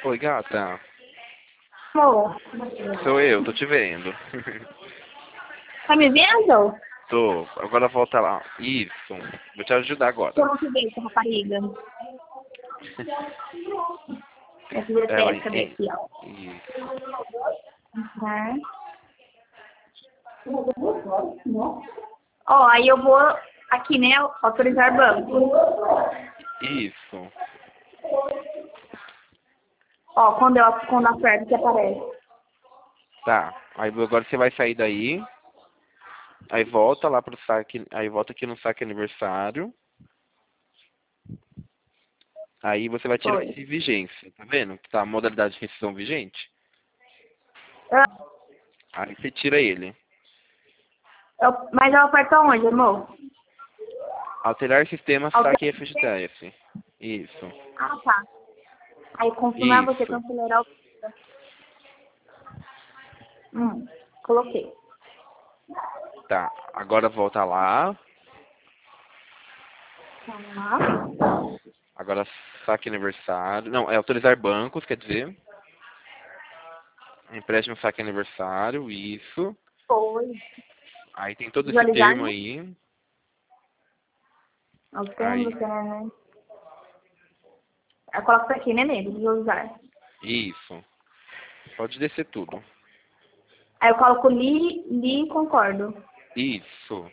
Oi, gata. Amor, Sou eu, tô te vendo. tá me vendo? Tô. Agora volta lá. Isso. Vou te ajudar Eu agora. não te vejo, rapariga. Eu te ver Ela cadê em. aqui, ó. Isso. Tá. Ó, aí eu vou aqui, né, autorizar banco. Isso. Ó, quando aperto que aparece. Tá. Aí agora você vai sair daí. Aí volta lá pro saque. Aí volta aqui no saque aniversário. Aí você vai tirar Foi. esse vigência. Tá vendo? Que tá a modalidade de rescisão vigente. Ah, Aí você tira ele. mas eu aperto onde, amor? Alterar sistema Alter- saque FGTS. Isso. Ah, tá. Aí confirmar você Isso. cancelar o... Coloquei. Tá. Agora volta lá. Tá. Agora saque aniversário. Não, é autorizar bancos, quer dizer. Empréstimo saque aniversário, isso. Foi. Aí tem todo esse Visualizar, termo né? aí. Nós temos, Aí, né? Eu coloco isso aqui, né, nego? Visualizar. isso. Pode descer tudo. Aí eu coloco li e concordo. Isso.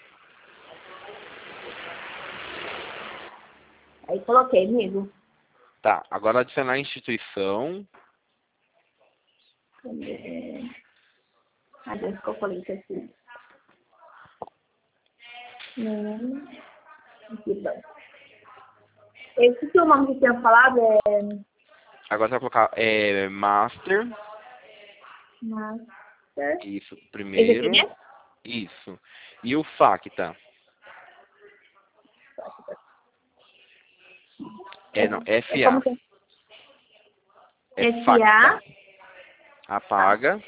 Aí coloquei, amigo. Tá, agora adicionar a instituição. Cadê? Ah, Deus, que eu falei isso aqui. Aqui, bom. Esse que o nome que eu tinha falado é Agora você vai colocar master. Master. Isso, Esse aqui, primeiro. né? Isso. E o FACTA. Não, É FA. como que É é? FACTA. SA. Tá. Apaga.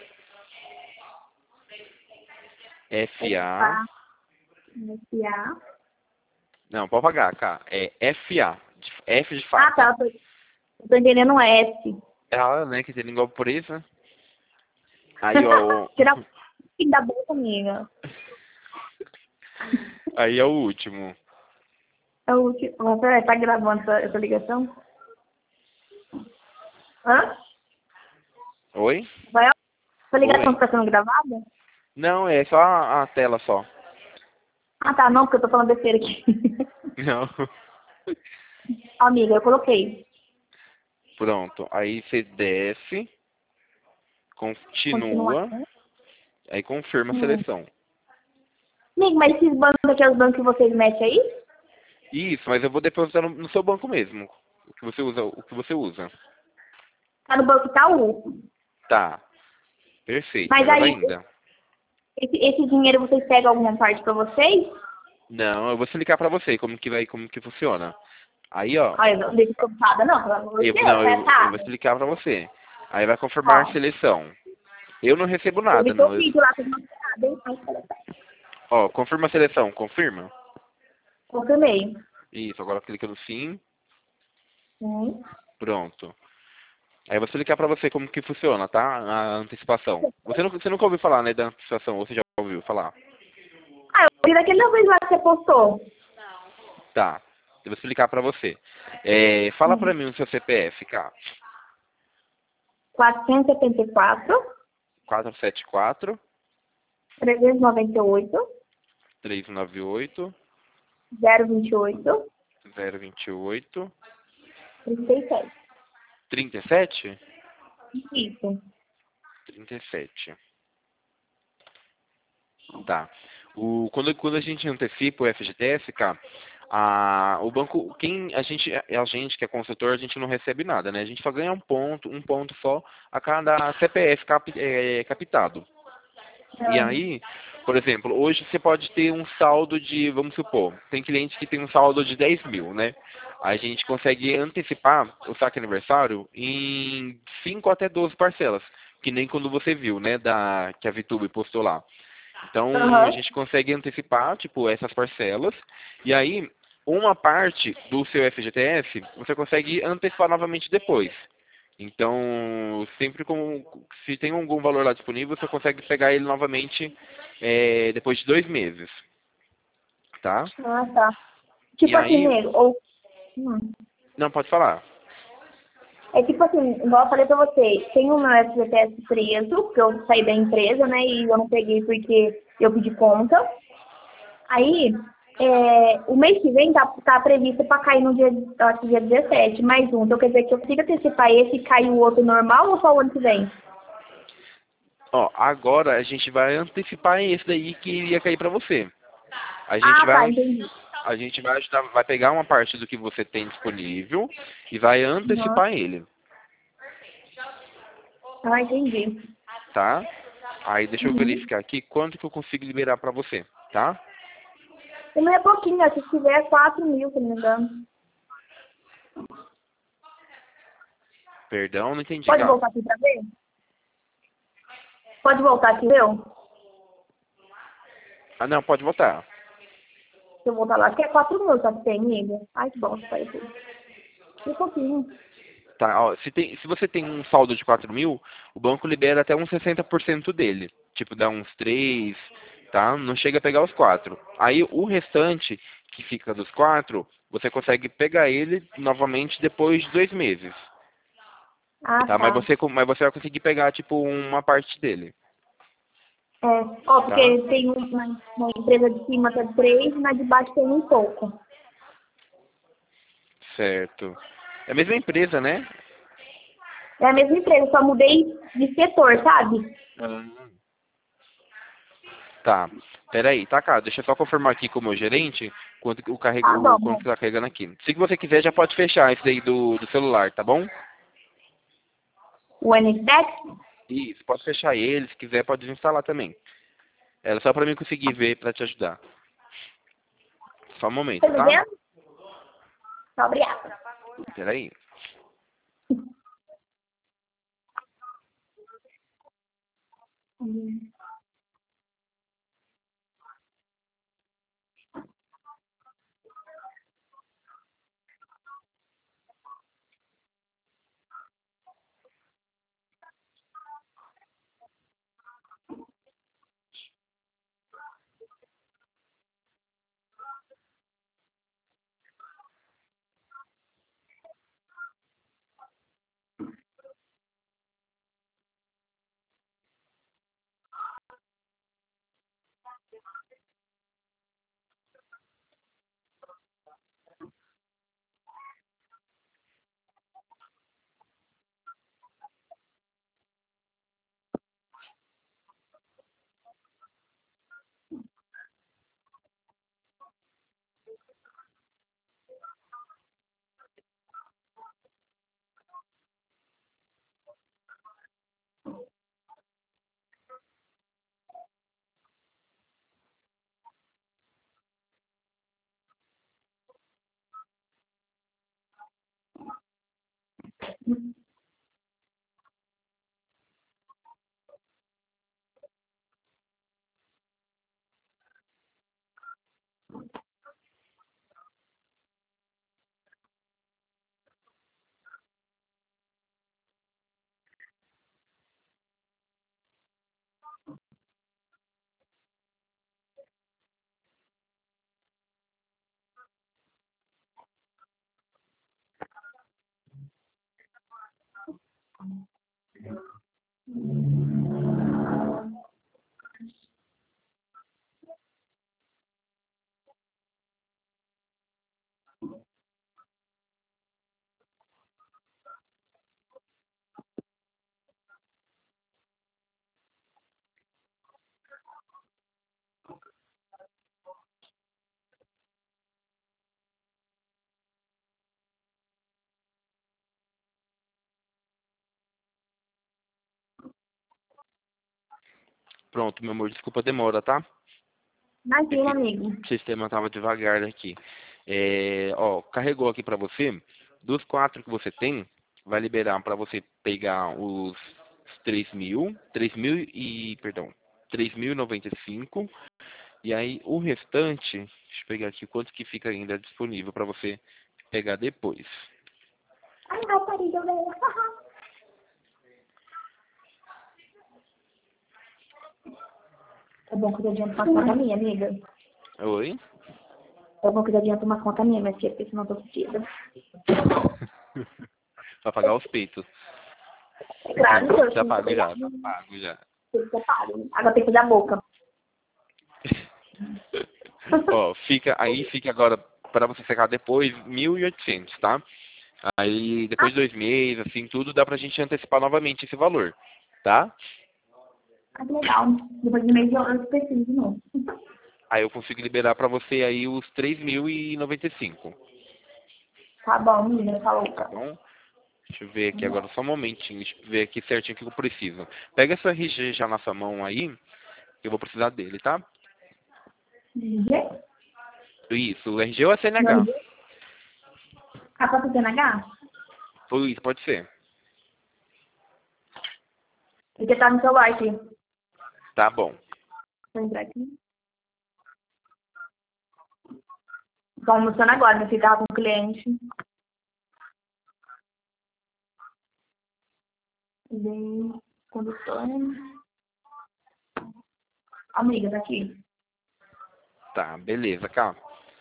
FA. SA. SA. Não, pode apagar, cara. É FA. F de Ah, tá. faca. Eu tô entendendo um S. Ela, né, que tem língua presa. Aí, ó. Tira o fim da boca, amiga. Aí é o último. É o último. Você tá gravando essa ligação? Hã? Oi? Vai, essa ligação Oi. está sendo gravada? Não, é só a tela só. Ah, tá. Não, porque eu tô falando besteira aqui. Não. Amiga, eu coloquei. Pronto. Aí você desce, Continuar. continua, aí confirma a Hum. seleção. Amigo, mas esses bancos aqui, os bancos que vocês metem aí? Isso, mas eu vou depositar no seu banco mesmo. O que você usa, o que você usa. Tá no Banco Itaú. Tá. Perfeito, Mas melhor aí, ainda. esse dinheiro vocês pegam alguma parte pra vocês? Não, eu vou explicar pra você como que funciona. Aí, ó, Olha, não deixa preocupada, não. Pelo amor de eu, Deus, não, é eu vou tarde. explicar pra você. Aí vai confirmar a Ó, seleção. Eu não recebo eu nada, vi seu não. vídeo lá com uma piada, hein? Mas, Ó, confirma a seleção, confirma. confirmei. Isso, agora clica no sim, Hum. pronto. Aí eu vou explicar pra você como que funciona, tá? A antecipação. Você nunca ouviu falar, né, da antecipação, ou você já ouviu falar? Ah, eu vi daquele vez lá que você postou. Tá, eu vou explicar pra você. Fala pra mim o seu CPF, cara. 474, 474 398, 398 028, 028 37. 37? Isso. 37. Tá. Quando a gente antecipa o FGTS, cara, o banco, a gente que é consultor, a gente não recebe nada, né? A gente só ganha um ponto só a cada CPF captado. E Ah, aí, por exemplo, hoje você pode ter um saldo de, vamos supor, tem cliente que tem um saldo de 10 mil, né? A gente consegue antecipar o saque aniversário em 5 até 12 parcelas, que nem quando você viu, né, que a Vitube postou lá. Então, a Aham. gente consegue antecipar, tipo, essas parcelas, e aí, uma parte do seu FGTS, você consegue antecipar novamente depois. Então, sempre se tem algum valor lá disponível, você consegue pegar ele novamente depois de 2 meses, tá? Ah, tá. E Tipo assim, aí, nego, ou... Hum. não, pode falar. É tipo assim, igual eu falei pra você, tem o meu FGTS preso, porque eu saí da empresa, né, e eu não peguei porque eu pedi conta. Aí, o mês que vem tá previsto pra cair no dia, eu acho que dia 17, mais um. Então quer dizer que eu consigo antecipar esse e cair o outro normal ou só o ano que vem? Ó, agora a gente vai antecipar esse daí que iria cair para você. A gente Ah, tá, vai, entendi. a gente vai ajudar, vai pegar uma parte do que você tem disponível e vai Uhum. antecipar ele, Ah, entendi. tá? Aí deixa eu Uhum. verificar aqui quanto que eu consigo liberar para você, tá? E não é pouquinho, né? Se tiver 4 mil, se não me engano. Perdão, não entendi, Pode Gá. voltar aqui pra ver? Pode voltar aqui, viu? Ah, não, pode votar. Se eu voltar lá, acho que é 4 mil, só que tem, amiga. Ai, que bosta, parece. Um pouquinho. Tá, ó, se você tem um saldo de 4 mil, o banco libera até uns 60% dele. Tipo, dá uns 3, tá? Não chega a pegar os 4. Aí o restante, que fica dos 4, você consegue pegar ele novamente depois de 2 meses. Ah, Tá? Mas tá. você vai conseguir pegar, tipo, uma parte dele. É, ó, Tá? porque tem uma empresa de cima que é 3 e na de baixo tem um pouco. Certo. É a mesma empresa, né? É a mesma empresa, só mudei de setor, sabe? Tá. Peraí, tá, cara. Deixa eu só confirmar aqui com o meu gerente Tá quanto bom. que tá carregando aqui. Se você quiser, já pode fechar esse daí do celular, tá bom? O NSBet? Isso, pode fechar ele. Se quiser, pode instalar também. Era só pra mim conseguir ver pra te ajudar. Só um Tá momento, me tá? vendo? Tá, obrigada. Peraí. Pronto, meu amor. Desculpa a demora, tá? É Imagina, que amigo. o sistema tava devagar aqui. Ó, carregou aqui pra você. Dos 4 que você tem, vai liberar pra você pegar os 3.095. E aí o restante, deixa eu pegar aqui quanto que fica ainda disponível pra você pegar depois. Ai, rapariga, velho. É bom que eu adianto uma conta minha, amiga. Oi? É bom que eu adianto uma conta minha, mas porque senão eu tô fodida. Pra pagar os peitos. Claro, Sim, eu já tenho que pago pegar. já, tá pago já. Agora tem que dar boca. Ó, fica agora, para você secar depois, 1.800, tá? Aí, depois de 2 meses, assim, tudo, dá pra gente antecipar novamente esse valor, tá? Ah, que legal. Depois de mês eu preciso de novo. Aí eu consigo liberar pra você aí os 3.095, Tá bom, menina, tá tá louca. bom? Deixa eu ver aqui agora, só um momentinho, deixa eu ver aqui certinho o que eu preciso. Pega essa RG já na sua mão aí, que eu vou precisar dele, tá? RG? Isso, o RG ou a Meu CNH? RG? Ah, pode ser CNH? Ou isso, pode ser. Porque tá no celular aqui. Tá bom. Vou entrar aqui. Tô almoçando agora, meu filho tava com o cliente. Vem, condutor. Amiga, tá aqui. Tá, beleza, calma.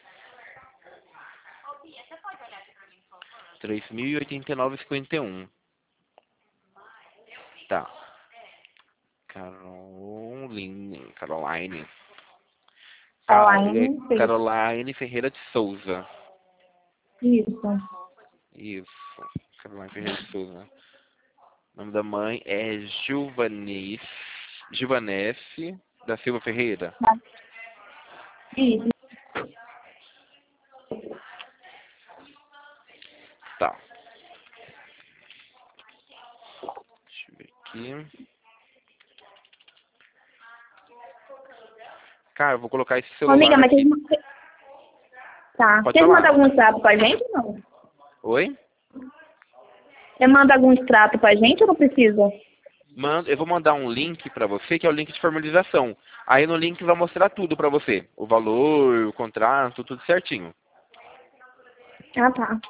3.089,51. Tá. Caroline. Online, fez. Caroline Ferreira de Souza. Isso. Isso. Caroline Ferreira de Souza. O nome da mãe é Givanesse da Silva Ferreira. Isso. Tá. Deixa eu ver aqui. Cara, eu vou colocar esse Ô, amiga, celular mas aqui. tá. Pode Vocês mandam falar. algum extrato pra gente ou não? Oi? Você manda algum extrato pra gente ou não precisa? Eu vou mandar um link pra você, que é o link de formalização. Aí no link vai mostrar tudo pra você. O valor, o contrato, tudo certinho. Ah, tá.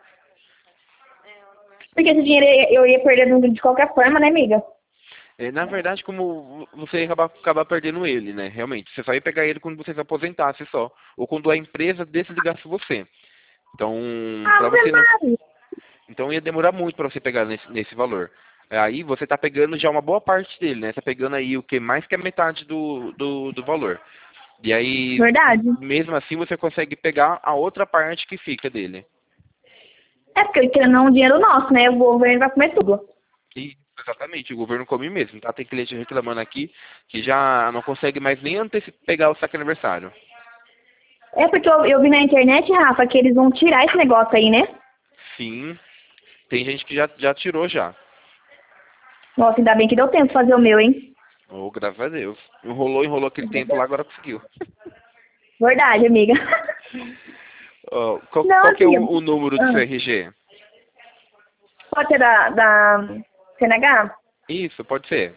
Porque esse dinheiro eu ia perder de qualquer forma, né, amiga? Na verdade, como você ia acabar perdendo ele, né? Realmente. Você só ia pegar ele quando você se aposentasse só. Ou quando a empresa desligasse você. Então, Ah, para você não. verdade. Então ia demorar muito para você pegar nesse valor. Aí você tá pegando já uma boa parte dele, né? Tá pegando aí o que mais que a metade do valor. E aí, Verdade. mesmo assim, você consegue pegar a outra parte que fica dele. É porque querendo não, é um dinheiro nosso, né? O governo vai comer tudo. E, exatamente, o governo come mesmo, tá? Tem cliente reclamando aqui que já não consegue mais nem pegar o saque aniversário. É porque eu vi na internet, Rafa, que eles vão tirar esse negócio aí, né? Sim, tem gente que já tirou já. Nossa, ainda bem que deu tempo de fazer o meu, hein? Oh, graças a Deus. Enrolou aquele tempo lá, agora conseguiu. Verdade, amiga. Ó, qual, Não, qual que é amiga. o número do seu RG? Pode ser da CNH? Isso, pode ser.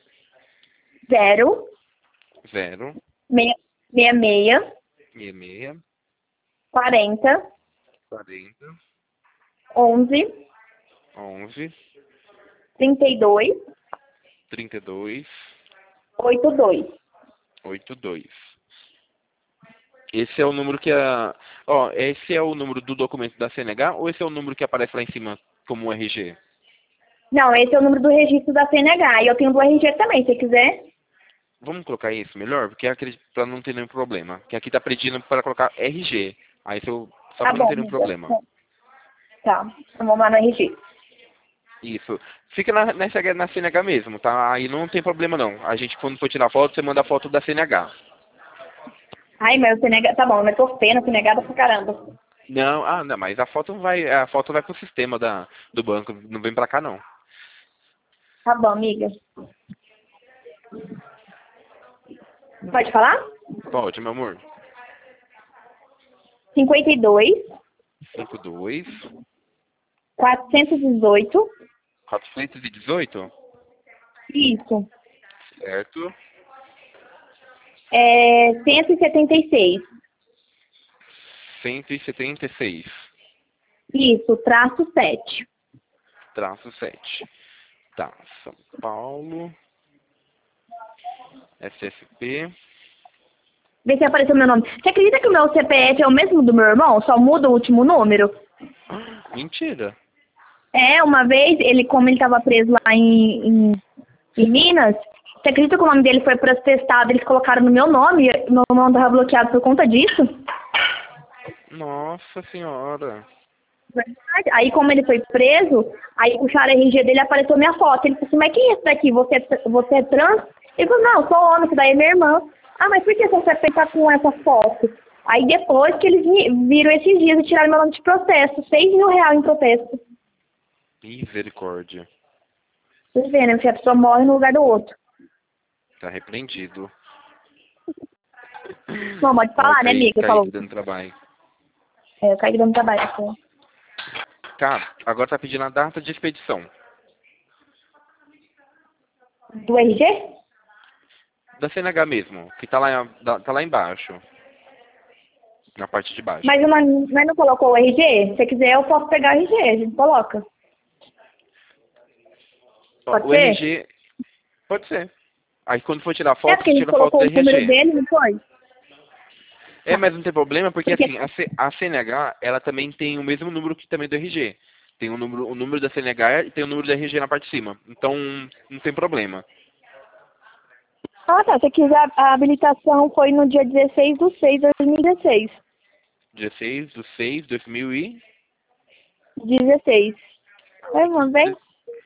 0, 0, 66, 66, 40, 40, 11, 11, 32, 32, 82. 82. Esse é o número que a... Ó, esse é o número do documento da CNH ou esse é o número que aparece lá em cima como um RG? Não, esse é o número do registro da CNH. E eu tenho do RG também, se você quiser. Vamos colocar isso melhor? Porque para não ter nenhum problema. Que aqui tá pedindo para colocar RG. Aí só Tá para não bom, ter nenhum amiga. problema. Tá, então vamos lá no RG. Isso. Fica na CNH mesmo, tá? Aí não tem problema não. A gente, quando for tirar foto, você manda a foto da CNH. Ai, mas o CNH... Tá bom, mas tô feia na CNH pra caramba. Não, mas a foto vai pro sistema do banco, não vem pra cá não. Tá bom, amiga. Pode falar? Pode, meu amor. 52, 52, 418. 418, Isso. certo? 176. 176, Isso, traço 7. traço 7. Tá, São Paulo. SSP. Vê se apareceu meu nome. Você acredita que o meu CPF é o mesmo do meu irmão? Só muda o último número? Mentira. É, uma vez, como ele estava preso lá em Minas, você acredita que o nome dele foi protestado, eles colocaram no meu nome, meu nome estava bloqueado por conta disso? Nossa senhora. Verdade. Aí, como ele foi preso, aí puxaram a RG dele e apareceu minha foto. Ele falou assim, mas quem é esse daqui? Você é trans? Ele falou, não, sou homem, isso daí é minha irmã. Ah, mas por que você tá com essa foto? Aí depois que eles viram esses dias e tiraram meu nome de protesto, R$ 6.000 em protesto. Misericórdia. Vocês vêem, né? Porque a pessoa morre no lugar do outro. Tá repreendido. Não, pode falar, né, amiga? Caí dando trabalho. Eu caí dando trabalho. Assim. Tá, agora tá pedindo a data de expedição. Do RG? Da CNH mesmo, que tá lá embaixo. Na parte de baixo. Mas não colocou o RG? Se quiser, eu posso pegar o RG, a gente coloca. Pode O ser? RG, pode ser. Aí quando for tirar foto, porque a você gente tira foto colocou do o número RG. dele, não foi? É, mas não tem problema, porque Porque- assim, a CNH, ela também tem o mesmo número que também do RG. Tem o número da CNH e tem o número do RG na parte de cima. Então, não tem problema. Ah, tá. Se quiser, a habilitação foi no dia 16/6/2016. 16/6/2000 16. Oi, mano, vem.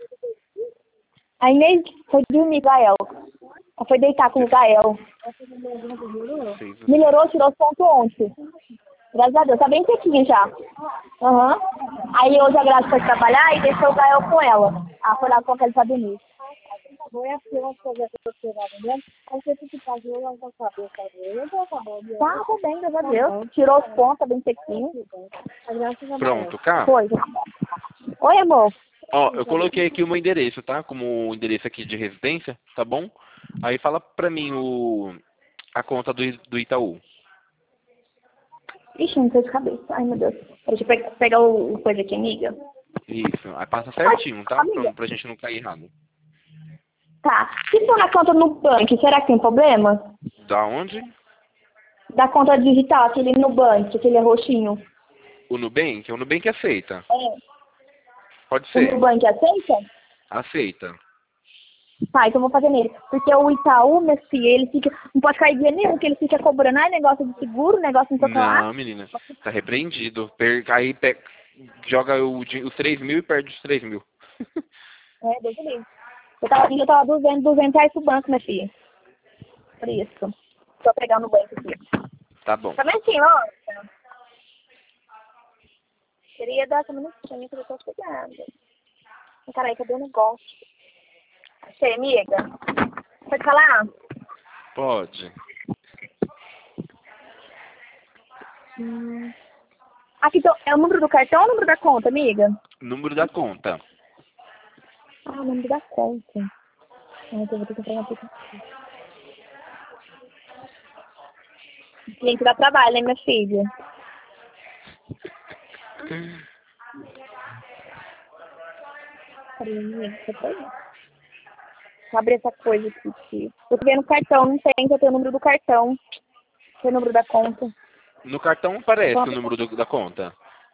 A Inês foi dormir, Gael. Ela foi deitar com o Gael. Melhorou, tirou os pontos ontem. Graças a Deus, tá bem sequinha já. Aham. Aí hoje a Graça foi trabalhar e deixou o Gael com ela. Ah, foi lá colocar ele pra dormir. Tá bem, graças a Deus. Tirou os pontos, tá bem sequinho. Pronto, cá. Foi. Oi, amor. Ó, eu coloquei aqui o meu endereço, tá? Como endereço aqui de residência, tá bom? Aí fala pra mim a conta do Itaú. Ixi, não sei de cabeça. Ai, meu Deus. Deixa eu pegar o coisa aqui, amiga. Isso. Aí passa certinho, tá? Amiga. Pra gente não cair errado. Tá. Se for na conta no banco, será que tem problema? Da onde? Da conta digital, aquele no banco, aquele roxinho. O Nubank aceita. É. Pode O ser. Nubank aceita? Aceita. Tá, então eu vou fazer nele. Porque o Itaú, meu filho, ele fica. Não pode cair dinheiro nenhum, porque ele fica cobrando negócio de seguro, negócio não sei o que lá. Não, menina. Tá repreendido. Aí joga os 3.000 e perde os 3.000. É, Deus do livre. Eu tava devendo R$ 200 pro banco, minha filha. Por isso. Deixa eu pegar no banco aqui. Tá bom. Tá vendo assim, ó? Queria dar essa minutinha que eu tô chegando. Caralho, cadê o negócio? Achei, amiga. Pode falar? Pode. Aqui é o número do cartão ou o número da conta, amiga? Número da conta. Ah, o número da conta. Ah, então eu vou ter que entrar na aplicação. O cliente dá trabalho, né, minha filha? Peraí, amiga, você tá aí? Vou abrir essa coisa aqui. Eu tô vendo o cartão, não tem, eu tenho o número do cartão. Tem o número da conta. No cartão aparece o número da conta.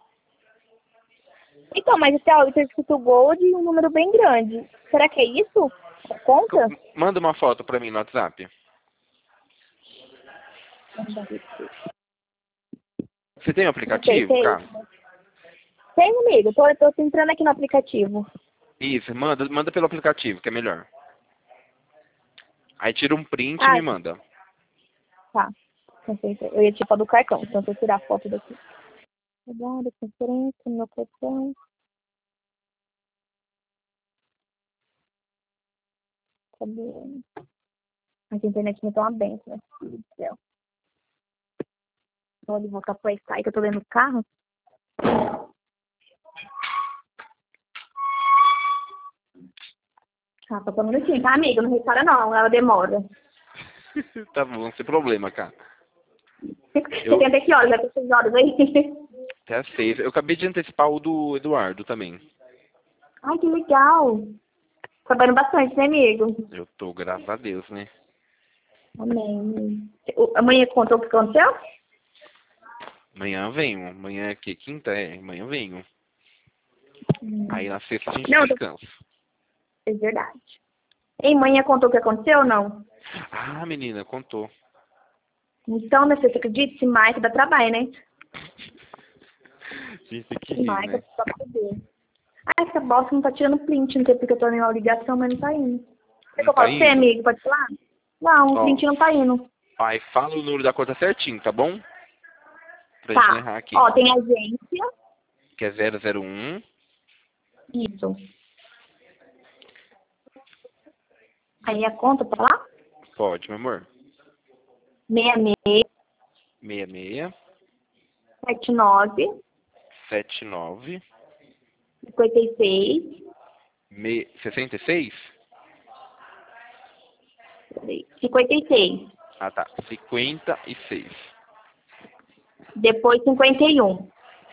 Então, mas esse áudio tem escrito Gold e um número bem grande. Será que é isso? A conta? Manda uma foto pra mim no WhatsApp. Você tem um aplicativo, Tem. cara? Tem, amigo. Eu tô entrando aqui no aplicativo. Isso, manda pelo aplicativo, que é melhor. Aí tira um print e me manda. Tá. Eu ia tipo a do cartão, então eu vou tirar a foto daqui. Obrigada, conferência, meu cartão. Cadê? A internet me dá uma benção, meu filho do céu. Pode voltar pro Wi-Fi que eu tô dentro do carro? Ah, só um minutinho, tá, amiga? Não repara não, ela demora. Tá bom, sem problema, cara. Você tem até que horas? Vai ter 6 horas aí? Até às 6. Eu acabei de antecipar o do Eduardo também. Ai, que legal. Trabalhando bastante, né, amigo? Eu tô, graças a Deus, né? Amém. Amanhã contou o que aconteceu? Amanhã venho. Amanhã é que? Quinta? É, amanhã venho. Aí na sexta a gente Não, descansa. é verdade. E amanhã contou o que aconteceu ou não? Ah, menina, contou. Então, né, você acredita? Esse Mike dá trabalho, né? A gente tem que Esse rir, Mike é né? só poder. Ah, essa bosta não tá tirando print, não sei porque eu tô numa ligação, mas não tá indo. Quer que Não eu tá falo pra você, indo? amigo? Pode falar? Não, o Ó, print não tá indo. pai, fala o número da conta certinho, tá bom? Pra gente não Tá. errar aqui. Ó, tem agência. Que é 001. Isso. Aí a conta tá lá? Pode, meu amor. 66 66 79 79 56 66? 56. Ah, tá. 56. Depois 51.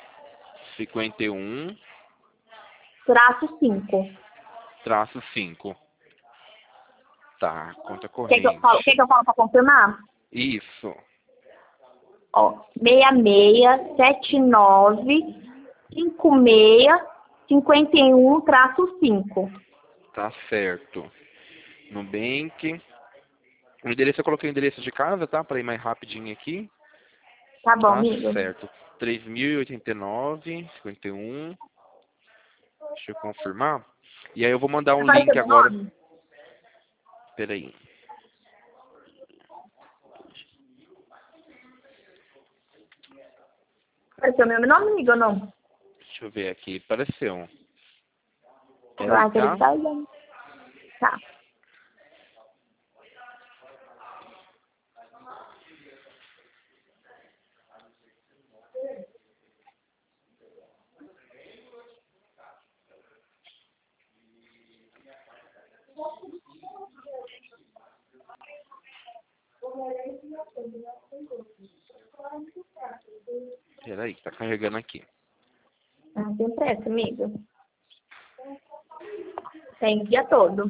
51 Traço 5. traço 5. Tá, conta corrente. Quer que eu falo pra confirmar? Isso. Ó, 66 79 56 51 traço 5. Tá certo. Nubank. O endereço eu coloquei o endereço de casa, tá? Pra ir mais rapidinho aqui. Tá bom, Tá amigo? certo. 3.089, 51. Deixa eu confirmar. E aí eu vou mandar um Apareceu link meu agora. nome? Peraí. Apareceu meu nome, amigo, ou não? Deixa eu ver aqui. Apareceu. Eu Peraí, acho que ele tá? tá olhando. Tá. Peraí, tá carregando aqui. Ah, tem pressa, amigo. Tem o dia todo.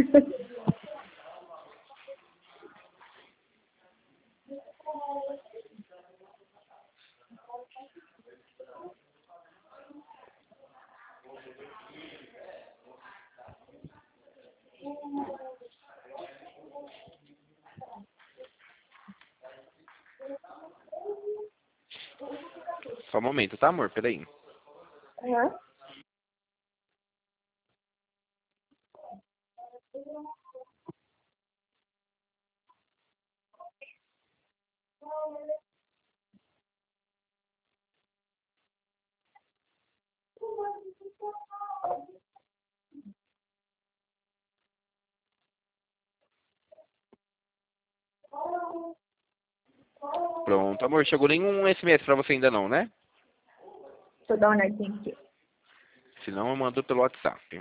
Só um momento, tá, amor? Peraí. Aham. Pronto, amor. Chegou nenhum SMS pra você ainda não, né? Deixa eu dar uma olhadinha aqui. Se não, eu mando pelo WhatsApp.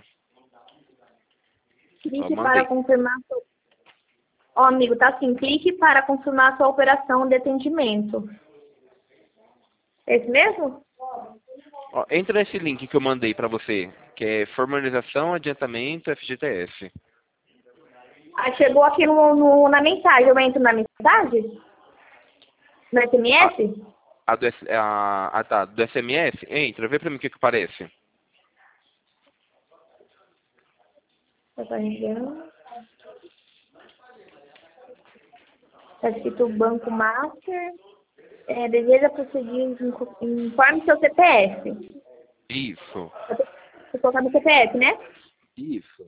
Só Clique para mandei. confirmar sua... Ó, amigo, tá assim. Clique para confirmar sua operação de atendimento. Esse mesmo? Ó, entra nesse link que eu mandei pra você, que é formalização, adiantamento, FGTS. Ah, chegou aqui na mensagem. Eu entro na mensagem? No A, SMS? tá, do SMS? Entra, vê pra mim o que que aparece. Tá carregando. Tá escrito Banco Master. Deseja prosseguir, informe seu CPF. Isso. Vou colocar no CPF, né? Isso.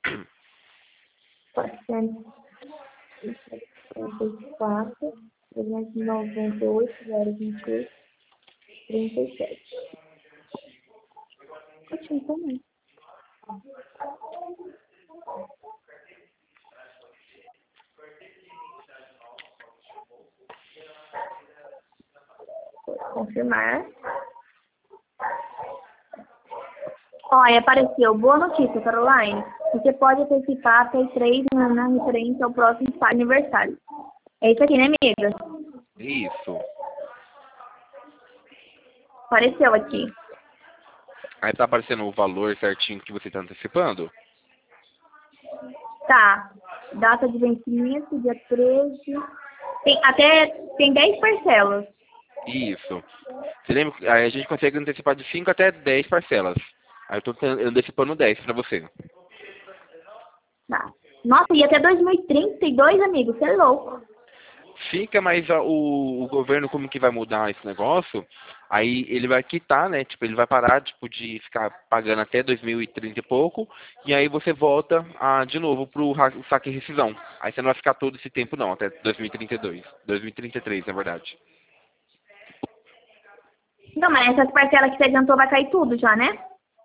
434, 398, 028, 37. Ótimo também. Vou confirmar. Olha, apareceu. Boa notícia, Caroline. Você pode antecipar até 3 na referência ao próximo aniversário. É isso aqui, né, amiga? Isso. Apareceu aqui. Aí tá aparecendo o valor certinho que você tá antecipando? Tá. Data de vencimento, dia 13. Tem 10 parcelas. Isso. Você lembra? Aí a gente consegue antecipar de 5 até 10 parcelas. Aí eu tô antecipando 10 pra você. Tá. Nossa, e até 2032, amigo, você é louco. Fica, mas o governo como que vai mudar esse negócio? Aí ele vai quitar, né? Tipo, ele vai parar, tipo, de ficar pagando até 2030 e pouco. E aí você volta de novo pro saque e rescisão. Aí você não vai ficar todo esse tempo não, até 2032. 2033, na verdade. Não, mas essas parcelas que você adiantou vai cair tudo já, né?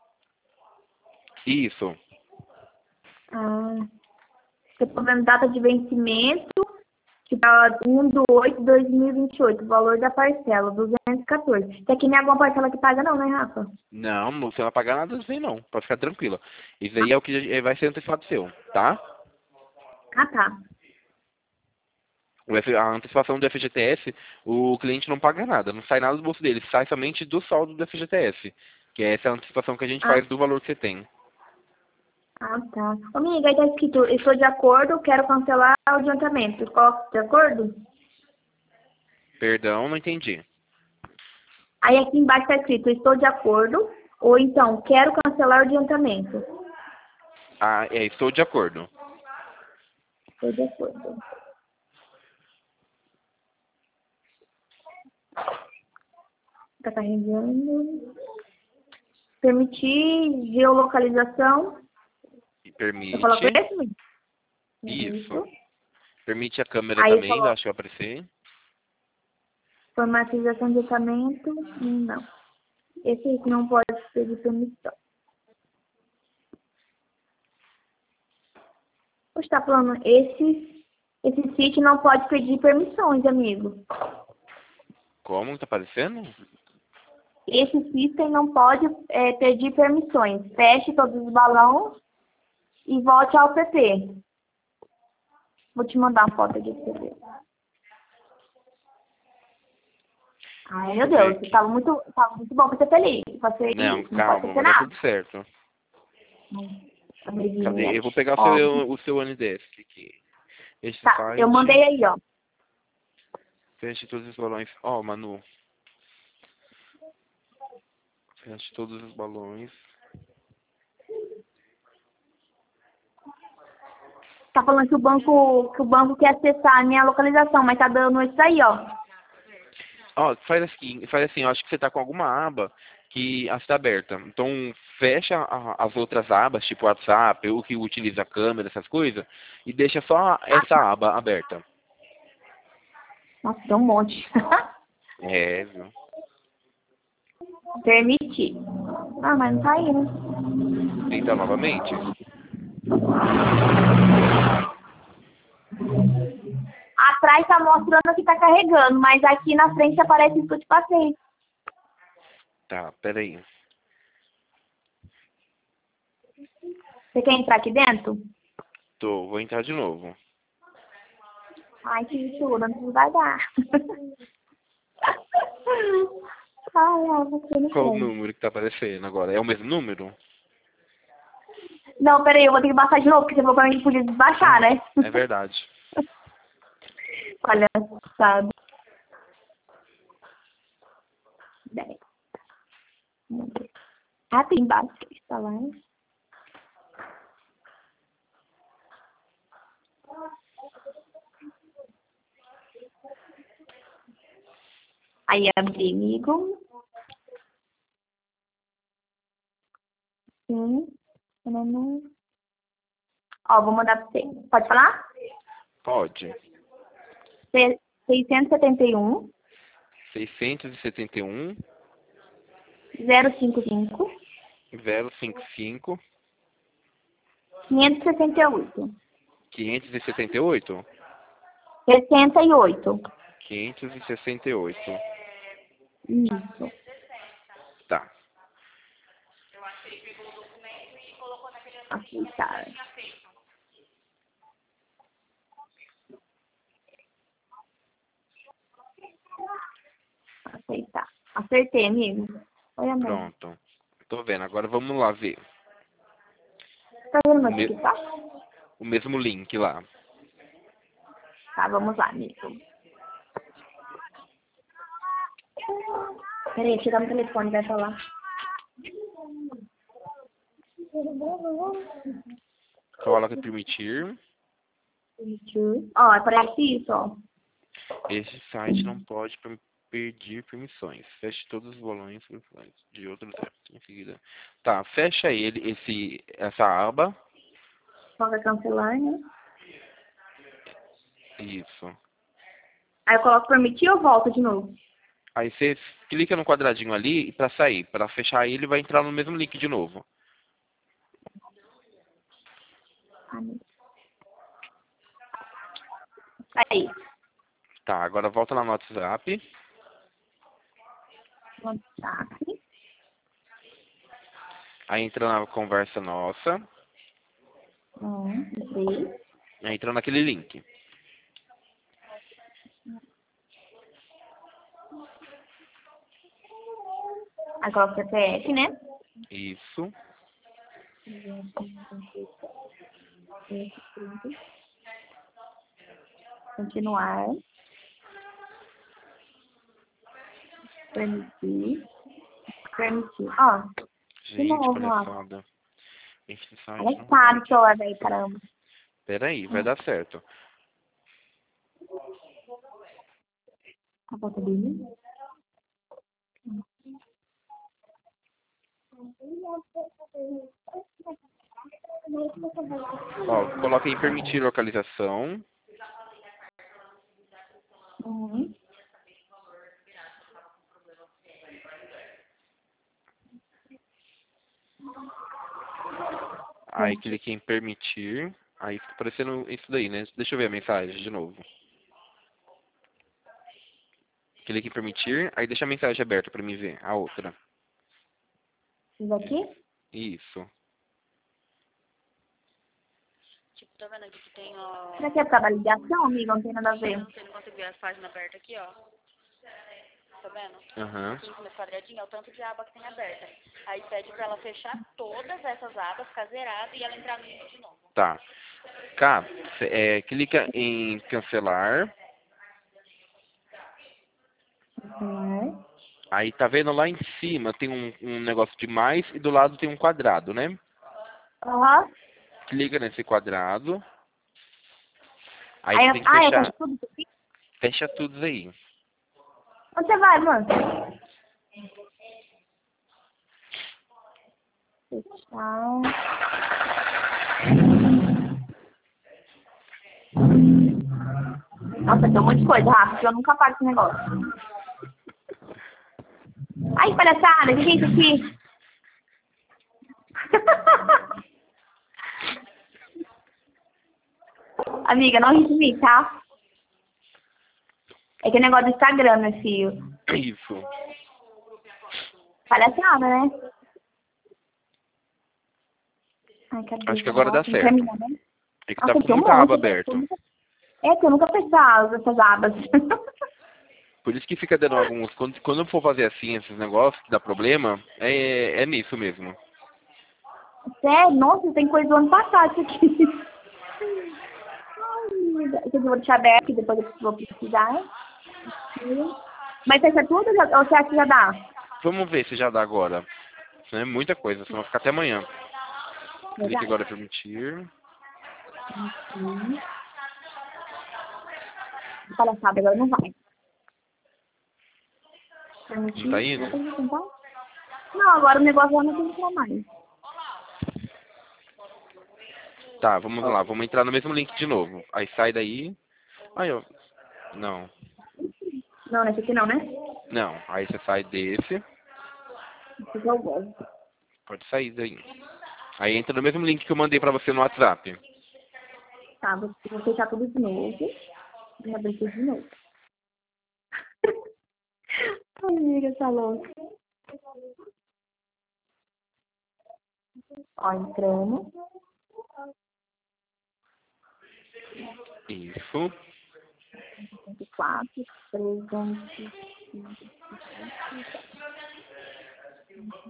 Isso. Ah, você tá vendo data de vencimento, que tá 1/8/2028, o valor da parcela, 214. Isso aqui não é alguma parcela que paga não, né, Rafa? Não, você não vai pagar nada disso aí não. Pode ficar tranquila. Isso aí é o que vai ser antecipado seu, tá? Ah, tá. A antecipação do FGTS, o cliente não paga nada, não sai nada do bolso dele, sai somente do saldo do FGTS, que é essa antecipação que a gente Ah, faz do valor que você tem. tá. Ô, amiga, aí tá escrito, estou de acordo, quero cancelar o adiantamento. Coloca de acordo? Perdão, não entendi. Aí aqui embaixo tá escrito, estou de acordo, ou então, quero cancelar o adiantamento. Ah, estou de acordo. Estou de acordo. Tá carregando. Permitir geolocalização. E Você colocou permite. esse? Isso. Permite a câmera Aí eu também, coloco acho que vai aparecer. formatização de equipamento. Não. Esse aqui não pode pedir permissão. Você está falando, esse sítio não pode pedir permissões, amigo. Como tá aparecendo? Esse system não pode pedir permissões. Feche todos os balões e volte ao PP. Vou te mandar uma foto aqui pra você ver. Ai, meu Deixa eu ver Deus, aqui. tava muito bom pra ser feliz. Pra ser Não, isso, não pode calma, ser vai dar nada. tudo certo. Cadê? Amiguinha. Eu vou pegar Ó, o seu NDF aqui. Este tá, eu mandei site, aí, ó. feche todos os balões. Ó, Manu. Feche todos os balões. Tá falando que o banco quer acessar a minha localização, mas tá dando isso aí, ó. Ó, faz assim, eu acho que você tá com alguma aba que está aberta. Então, fecha as outras abas, tipo WhatsApp, o que utiliza a câmera, essas coisas, e deixa só essa aba aberta. Nossa, tem um monte. É, viu? Permitir. Ah, mas não tá indo. Tenta novamente. Atrás tá mostrando que tá carregando, mas aqui na frente aparece isso que eu te passei. Tá, peraí. Você quer entrar aqui dentro? Vou entrar de novo. Ai, que isso, não vai dar. Ai, você não Qual o quer. número que tá aparecendo agora? É o mesmo número? Não, peraí, eu vou ter que baixar de novo, porque você falou pra mim que podia desbaixar, né? É verdade. Olha, sabe. 10. Ah, tem embaixo que está lá. Aí, amigo. Sim. Ó, vou mandar pra você. Pode falar? Pode. 671 671 055 055 568. 578 68. 568. Isso. Tá. Aceitar. Aceitar. Acertei, amigo. Oi, amor. Pronto. Tô vendo. Agora vamos lá ver. Tá vendo meu O meu, TikTok? o mesmo link lá. Tá, vamos lá, amigo. Peraí, deixa eu dar no telefone, vai falar. Coloca permitir. Ó, aparece isso, ó. Este site não pode pedir permissões. Feche todos os balões de outros apps em seguida. Tá, fecha essa aba. Coloca cancelar, né? Isso. Aí eu coloco permitir ou volto de novo? Aí você clica no quadradinho ali para sair. Para fechar ele, vai entrar no mesmo link de novo. Aí. Tá, agora volta lá no WhatsApp. WhatsApp. Aí entra na conversa nossa. Entrei. Aí entra naquele link. Aí coloco o CPF, né? Isso. Continuar. Permitir. Permitir. Ó, de Gente, novo, ó. palhaçada. Este site Ela é não caro pode. toda aí, caramba. Peraí, vai dar certo. A foto dele. Ó, coloca aí permitir localização. Uhum. Aí clique em permitir. Aí fica aparecendo isso daí, né? Deixa eu ver a mensagem de novo. Clique em permitir, aí deixa a mensagem aberta pra mim ver. A outra. Isso daqui? Isso. Tipo, tá vendo aqui que tem, ó... Será que é por causa da ligação, amiga? Não tem nada a ver. Não sei, não consigo ver as páginas abertas aqui, ó. Tá vendo? Aham. Aqui no quadradinho é o tanto de aba que tem aberta. Aí pede pra ela fechar todas essas abas, ficar zerada e ela entrar no link de novo. Tá. Clica em cancelar. Uhum. Aí tá vendo lá em cima tem um negócio de mais e do lado tem um quadrado, né? Aham. Clica nesse quadrado. Aí Aí, você tem que eu fechar. fecho tudo isso aqui? Fecha tudo aí. Onde você vai, mano? Fechar. Nossa, tem um monte de coisa, Rafa, porque eu nunca pago esse negócio. Ai, palhaçada, o que é isso aqui? Amiga, não ri de mim, tá? É que é negócio do Instagram, meu filho. Isso. Palhaçada, né? Ai, cadê Acho que esse agora dá negócio? Não certo. termina, né? É que tá Nossa, com tem um muita aba monte, né? aberta. É que eu nunca fecho essas abas. Por isso que fica dando alguns. Quando eu for fazer assim esses negócios que dá problema, é nisso mesmo. Sério? Nossa, tem coisa do ano passado isso aqui. Ai, amiga. Isso aqui eu vou deixar aberto, que depois eu vou precisar. Mas fecha tudo ou você acha que já dá? Vamos ver se já dá agora. Isso é muita coisa, senão vai ficar até amanhã. Clique agora em permitir. Palhaçada, agora não vai. Permitir? Não tá indo? Não, agora o negócio já não tem que entrar mais. Tá, vamos lá. Vamos entrar no mesmo link de novo. Aí sai daí. Aí, ó. Não. Não, nesse aqui não, né? Não. Aí você sai desse. Esse aqui eu gosto. Pode sair daí. Aí entra no mesmo link que eu mandei pra você no WhatsApp. Tá, vou fechar tudo de novo. E abrir tudo de novo. Ai, amiga, tá louca. Ó, entrando. Isso. 4, 3, 11, 5,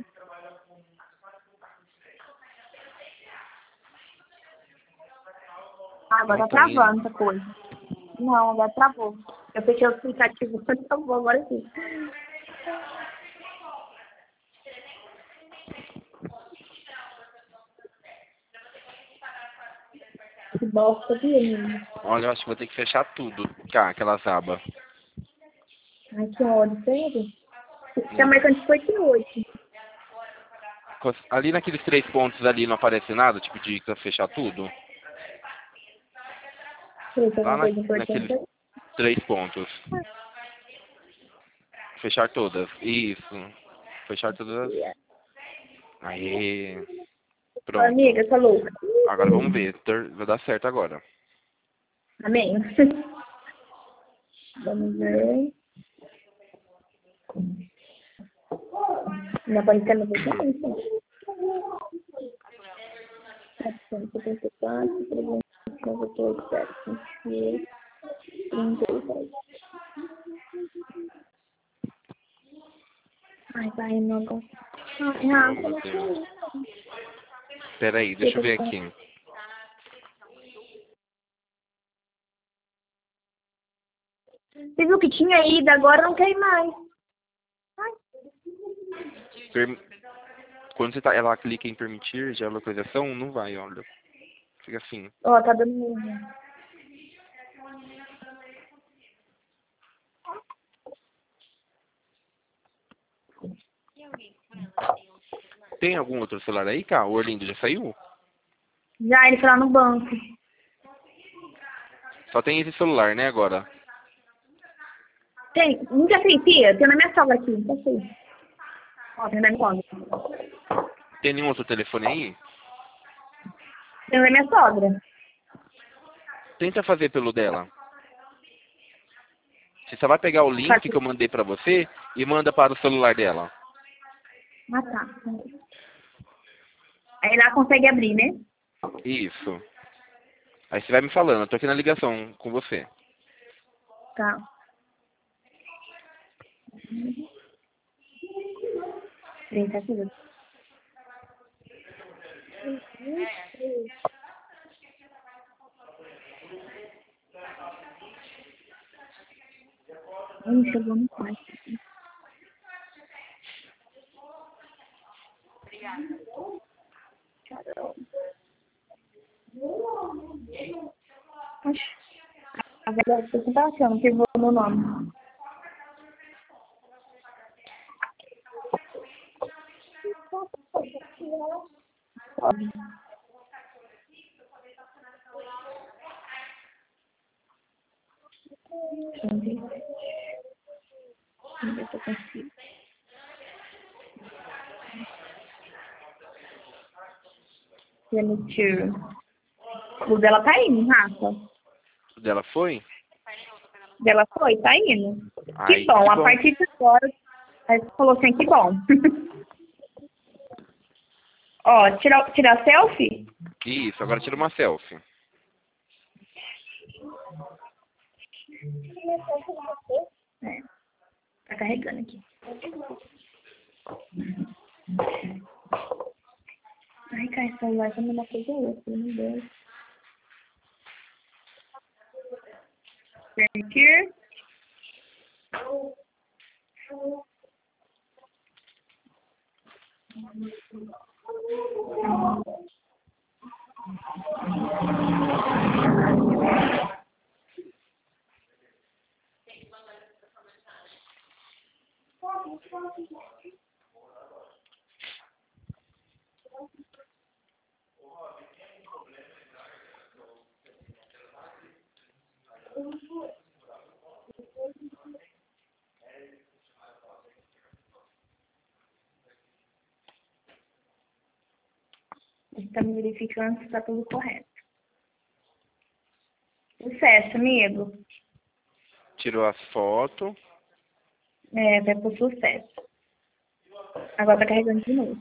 6, Agora Não tá tá indo. travando essa coisa. Não, agora travou. Eu fechei o aplicativo, travou, agora sim. Que bosta de menino. Olha, eu acho que vou ter que fechar tudo. Cá, aquelas abas. Ai, que ódio, sério. Tá marcando de 48. Ali naqueles 3 pontos ali não aparece nada, tipo de fechar tudo? Tem alguma Lá coisa importante naqueles aí? 3 pontos. Fechar todas. Isso. Fechar todas. Aê. Ô, Pronto. amiga, tá louca? Agora vamos ver. Vai dar certo agora. Amém. Vamos ver. Não pode ficar no documento. 474, 398, 728, 37. Ai, vai, não gosto. Ai, Oh, Rafa, meu não Deus. sei. Pera aí, deixa eu ver aqui. Você viu que tinha ido, agora não quer ir mais. Per- Quando ela clica em permitir já localização, não vai, olha. Fica assim. Ó, tá dando medo. Tem algum outro celular aí, cara? O Orlindo já saiu? Já, ele foi lá no banco. Só tem esse celular, né, agora? Tem, nunca sei, tia. Tem na minha sogra aqui, nunca sei. Ó, tem na minha sogra. Tem nenhum outro telefone aí? Tem na minha sogra. Tenta fazer pelo dela. Você só vai pegar o link que eu mandei pra você e manda para o celular dela. Ah, tá. Aí lá consegue abrir, né? Isso. Aí você vai me falando, eu tô aqui na ligação com você. Tá. Trinta segundos. Chegou no quarto. Oxe. A verdade, você tá achando que eu vou no nome. Pode. Deixa eu ver. Deixa eu ver se eu consigo. Permitir. O dela tá indo, Rafa. O dela foi? Dela foi, tá indo. Que Ai, bom, que a bom. partir de agora, aí você falou assim, que bom. Ó, tirar selfie? Isso, agora tira uma selfie. É, tá carregando aqui. Ai, cara, esse celular também uma coisa outra, meu Deus. Permitir. Estamos verificando se está tudo correto. Sucesso, amigo. Tirou as fotos. É, vai pro sucesso. Agora tá carregando de novo.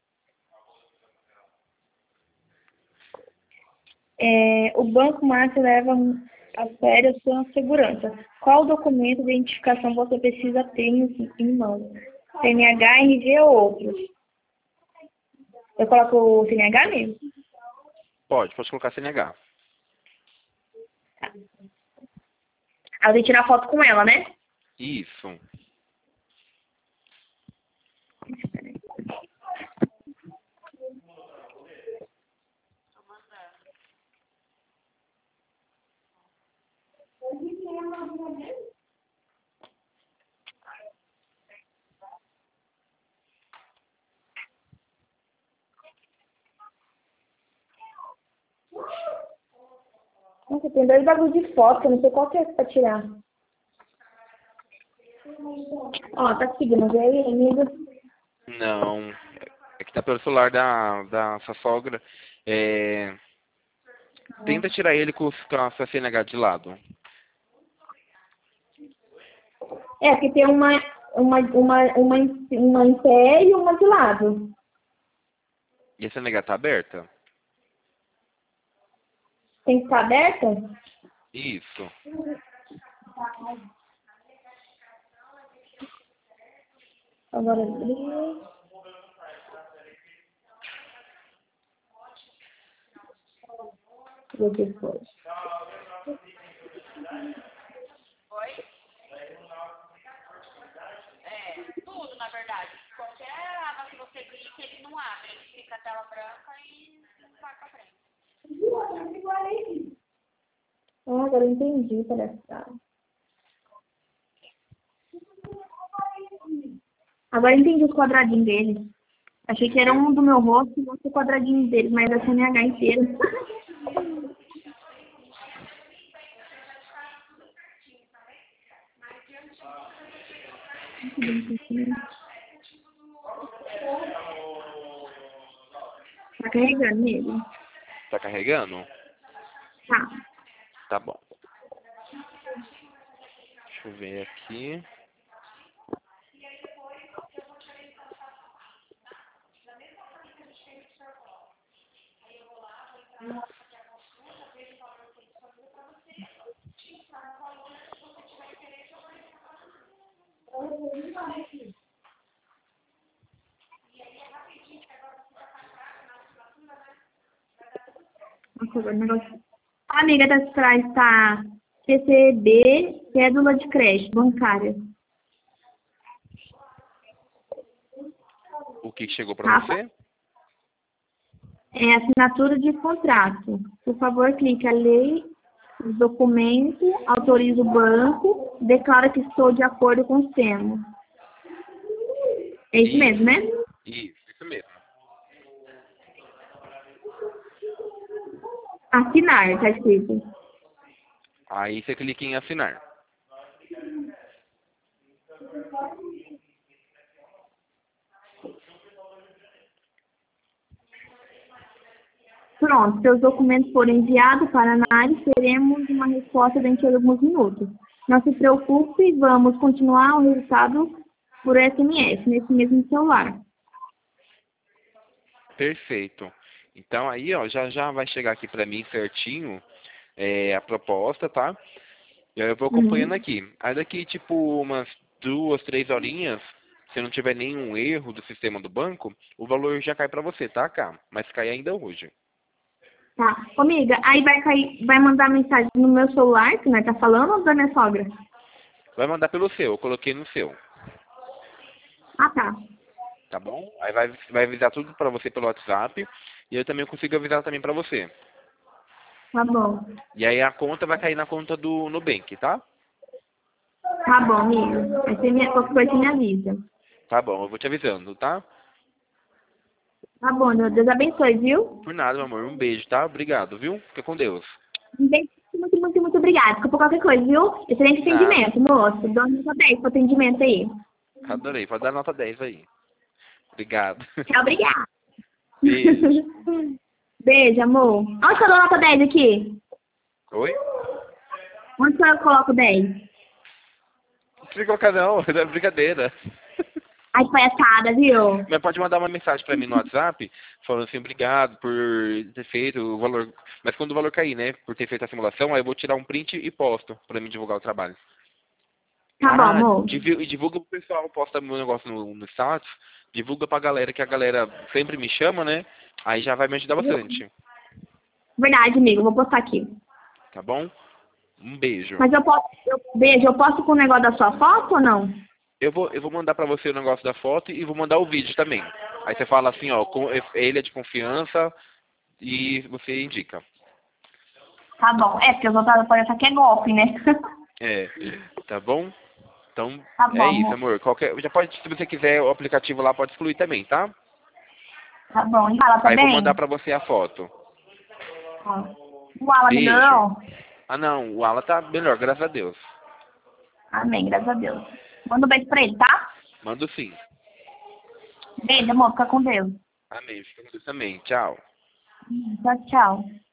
O Banco Márcio leva a sério a sua segurança. Qual documento de identificação você precisa ter em mãos? CNH, RG ou outros? Eu coloco o CNH mesmo? Pode colocar CNH. Aí eu tenho que tirar foto com ela, né? Isso. Nossa, tem 2 bagulhos de foto, eu não sei qual que é pra tirar. Ó, tá seguindo, vê aí, amiga. Não. É que tá pelo celular da sua sogra. Tenta tirar ele com a sua CNH de lado. É, porque tem uma em pé e uma de lado. E a CNH tá aberta? Tem que estar aberta? Isso. Agora, vou depois. Tudo, na verdade. Qualquer aba que você clica, ele não abre. Ele fica a tela branca e não vai pra frente. Ah, agora eu entendi, palhaçada. Agora eu entendi os quadradinhos dele. Achei que era um do meu rosto e outro quadradinho dele, mas é CNH inteiro. Tá carregando ele? Tá carregando? Tá. Tá bom. Deixa eu ver aqui. Nossa, agora o negócio... A amiga das trás tá CCB, cédula de crédito bancária. O que chegou pra Rafa? você? É assinatura de contrato. Por favor, clique a lei, os documentos, autoriza o banco, declara que estou de acordo com os termos. É isso mesmo, né? Isso mesmo. Assinar, tá escrito. Aí você clica em assinar. Pronto, seus documentos foram enviados para a análise, teremos uma resposta dentro de alguns minutos. Não se preocupe, vamos continuar o resultado por SMS, nesse mesmo celular. Perfeito. Então aí, ó, já vai chegar aqui pra mim certinho a proposta, tá? E aí eu vou acompanhando aqui. Aí daqui, tipo, umas 2, 3 horinhas, se não tiver nenhum erro do sistema do banco, o valor já cai pra você, tá, cá? Mas cai ainda hoje. Tá. Ô, amiga, aí vai mandar mensagem no meu celular, que nós tá falando, ou da minha sogra? Vai mandar pelo seu, eu coloquei no seu. Ah, tá. Tá bom? Aí vai avisar tudo pra você pelo WhatsApp. E eu também consigo avisar também pra você. Tá bom. E aí a conta vai cair na conta do Nubank, tá? Tá bom, amiga. Aí você qualquer coisa você me avisa. Tá bom, eu vou te avisando, tá? Tá bom, Deus abençoe, viu? Por nada, meu amor. Um beijo, tá? Obrigado, viu? Fica com Deus. Um beijo, muito obrigada. Fica por qualquer coisa, viu? Excelente Nada. atendimento, moço. Dou nota 10 pro atendimento aí. Adorei. Pode dar nota 10 aí. Obrigado. Tchau, obrigada. Beijo. Beijo, amor. Onde que eu dou nota 10 aqui? Oi? Onde que eu coloco 10? Não precisa colocar não, é brincadeira. Ai, que palhaçada, viu? Mas pode mandar uma mensagem pra mim no WhatsApp, falando assim, obrigado por ter feito o valor. Mas quando o valor cair, né? Por ter feito a simulação, aí eu vou tirar um print e posto pra mim divulgar o trabalho. Tá bom, amor. Divulga pro pessoal, posta meu negócio no status, divulga pra galera, que a galera sempre me chama, né? Aí já vai me ajudar bastante. Verdade, amigo. Vou postar aqui. Tá bom? Um beijo. Mas beijo, eu posso com o negócio da sua foto ou não? Eu vou mandar pra você o negócio da foto e vou mandar o vídeo também. Aí você fala assim, ó, ele é de confiança e você indica. Tá bom. É, porque os outros podem achar que é golpe, né? É, tá bom? Então, Tá é bom, isso, amor. amor. Já pode, se você quiser, o aplicativo lá pode excluir também, tá? Tá bom. E fala Aí eu vou também? mandar pra você a foto. Tá. O Alan Beijo. melhorou? Ah, não, o Alan tá melhor, graças a Deus. Amém, graças a Deus. Manda um beijo pra ele, tá? Mando sim. Beijo, amor. Fica com Deus. Amém. Fica com Deus também. Tchau. Tchau, tchau.